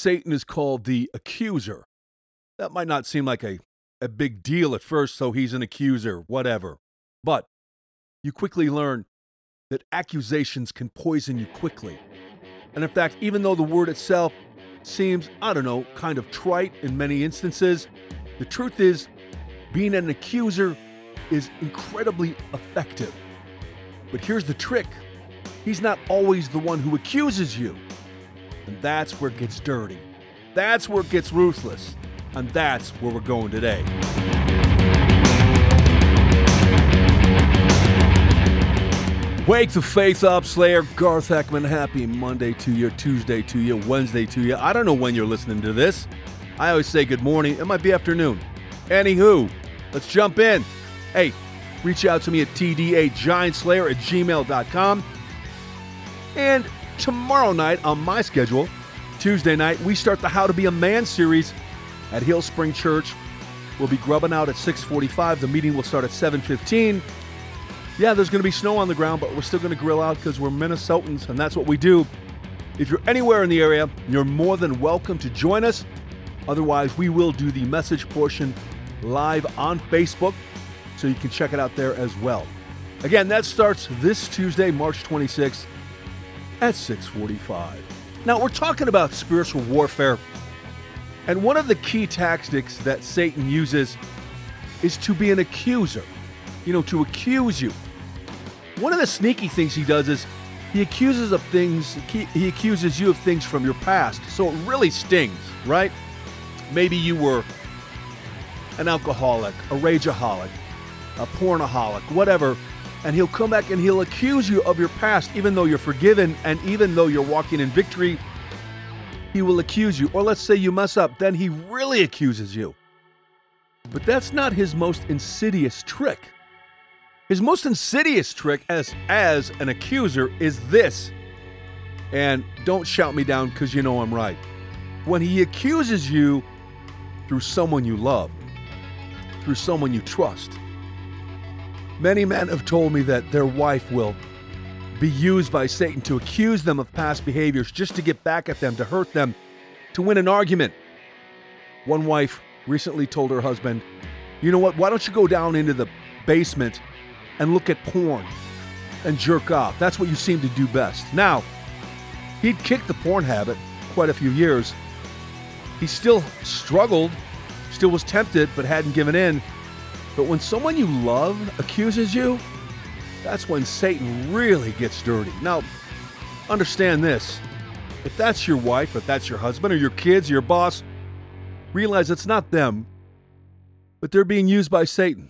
Satan is called the accuser. That might not seem like a big deal at first, so he's an accuser, whatever. But you quickly learn that accusations can poison you quickly. And in fact, even though the word itself seems, kind of trite in many instances, the truth is, being an accuser is incredibly effective. But here's the trick. He's not always the one who accuses you. And that's where it gets dirty. That's where it gets ruthless. And that's where we're going today. Wake the faith up, Slayer. Garth Heckman, happy Monday to you, Tuesday to you, Wednesday to you. I don't know when you're listening to this. I always say good morning. It might be afternoon. Anywho, let's jump in. Hey, reach out to me at tdagiantslayer@gmail.com. And tomorrow night on my schedule, Tuesday night, we start the How to Be a Man series at Hill Spring Church. We'll be grubbing out at 6:45. The meeting will start at 7:15. Yeah, there's going to be snow on the ground, but we're still going to grill out because we're Minnesotans, and that's what we do. If you're anywhere in the area, you're more than welcome to join us. Otherwise, we will do the message portion live on Facebook, so you can check it out there as well. Again, that starts this Tuesday, March 26th at 6:45. Now, we're talking about spiritual warfare, and one of the key tactics that Satan uses is to be an accuser. To accuse you. One of the sneaky things he does is he accuses you of things from your past, so it really stings, right? Maybe you were an alcoholic, a rageaholic, a pornaholic, whatever, and he'll come back and he'll accuse you of your past, even though you're forgiven and even though you're walking in victory, he will accuse you. Or let's say you mess up, then he really accuses you. But that's not his most insidious trick. His most insidious trick as an accuser is this. And don't shout me down because you know I'm right. When he accuses you through someone you love, through someone you trust. Many men have told me that their wife will be used by Satan to accuse them of past behaviors just to get back at them, to hurt them, to win an argument. One wife recently told her husband, you know what, why don't you go down into the basement and look at porn and jerk off. That's what you seem to do best. Now, he'd kicked the porn habit quite a few years. He still struggled, still was tempted, but hadn't given in. But when someone you love accuses you, that's when Satan really gets dirty. Now, understand this. If that's your wife, if that's your husband, or your kids, or your boss, realize it's not them, but they're being used by Satan.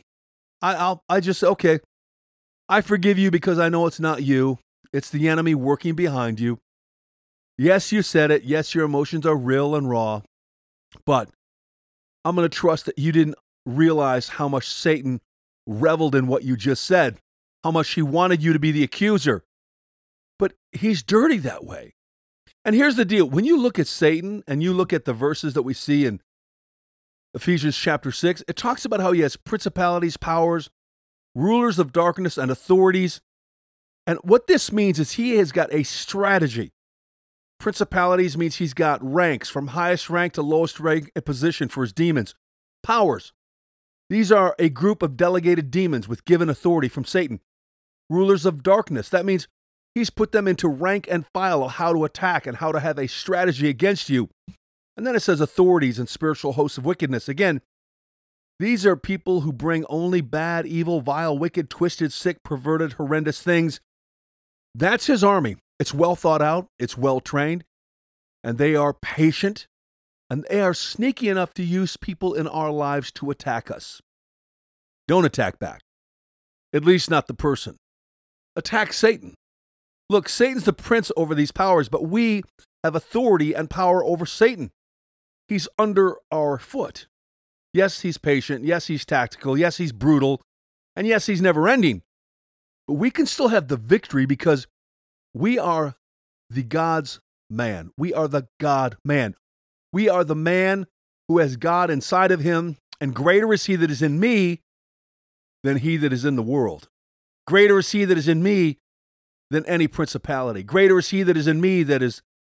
Okay, I forgive you because I know it's not you. It's the enemy working behind you. Yes, you said it. Yes, your emotions are real and raw. But I'm going to trust that you didn't realize how much Satan reveled in what you just said, how much he wanted you to be the accuser. But he's dirty that way. And here's the deal. When you look at Satan and you look at the verses that we see in Ephesians chapter 6, it talks about how he has principalities, powers, rulers of darkness, and authorities. And what this means is he has got a strategy. Principalities means he's got ranks, from highest rank to lowest rank and position for his demons. Powers. These are a group of delegated demons with given authority from Satan. Rulers of darkness. That means he's put them into rank and file of how to attack and how to have a strategy against you. And then it says authorities and spiritual hosts of wickedness. Again, these are people who bring only bad, evil, vile, wicked, twisted, sick, perverted, horrendous things. That's his army. It's well thought out. It's well trained. And they are patient. And they are sneaky enough to use people in our lives to attack us. Don't attack back. At least not the person. Attack Satan. Look, Satan's the prince over these powers, but we have authority and power over Satan. He's under our foot. Yes, he's patient. Yes, he's tactical. Yes, he's brutal. And yes, he's never ending. But we can still have the victory because we are the God's man. We are the God man. We are the man who has God inside of him, and greater is he that is in me than he that is in the world. Greater is he that is in me than any principality. Greater is he that is in me than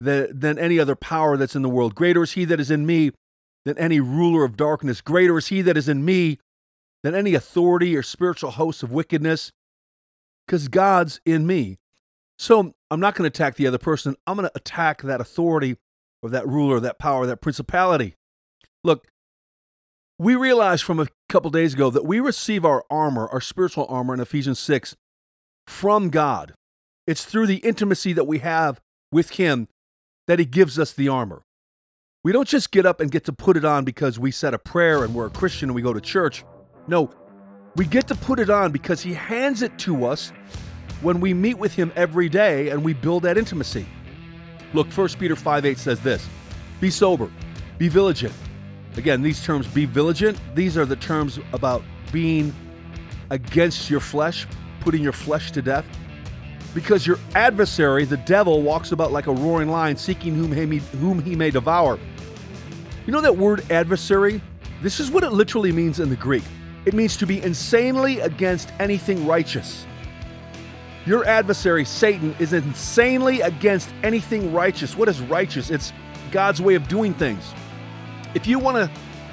than any other power that's in the world. Greater is he that is in me than any ruler of darkness. Greater is he that is in me than any authority or spiritual host of wickedness, because God's in me. So I'm not going to attack the other person. I'm going to attack that authority or that ruler, that power, that principality. Look, we realized from a couple days ago that we receive our armor, our spiritual armor in Ephesians 6 from God. It's through the intimacy that we have with him that he gives us the armor. We don't just get up and get to put it on because we said a prayer and we're a Christian and we go to church. No, we get to put it on because he hands it to us when we meet with him every day and we build that intimacy. Look, 1 Peter 5:8 says this, be sober, be vigilant. Again, these terms, be vigilant, these are the terms about being against your flesh, putting your flesh to death. Because your adversary, the devil, walks about like a roaring lion, seeking whom he may devour. You know that word adversary? This is what it literally means in the Greek. It means to be insanely against anything righteous. Your adversary, Satan, is insanely against anything righteous. What is righteous? It's God's way of doing things. If you want to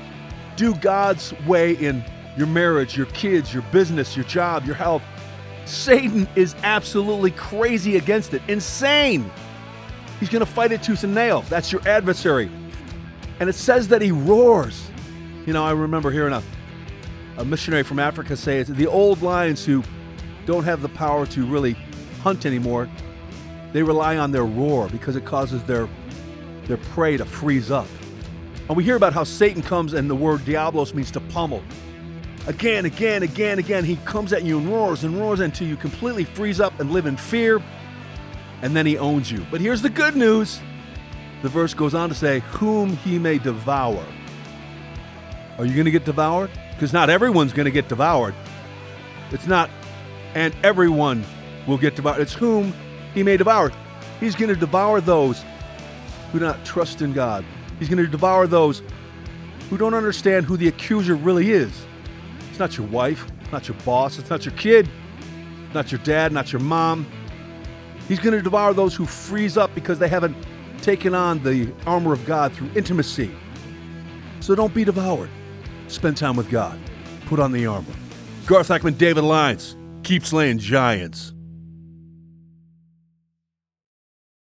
do God's way in your marriage, your kids, your business, your job, your health, Satan is absolutely crazy against it. Insane. He's going to fight it tooth and nail. That's your adversary. And it says that he roars. You know, I remember hearing a missionary from Africa say it's the old lions who don't have the power to really hunt anymore. They rely on their roar because it causes their prey to freeze up. And we hear about how Satan comes, and the word diablos means to pummel. Again. He comes at you and roars until you completely freeze up and live in fear, and then he owns you. But here's the good news. The verse goes on to say, whom he may devour. Are you going to get devoured? Because not everyone's going to get devoured. It's not, and everyone will get devoured. It's whom he may devour. He's going to devour those who do not trust in God. He's going to devour those who don't understand who the accuser really is. It's not your wife, not your boss, it's not your kid, not your dad, not your mom. He's going to devour those who freeze up because they haven't taken on the armor of God through intimacy. So don't be devoured. Spend time with God. Put on the armor. Garth Eckman, David Lyons. Keep slaying giants.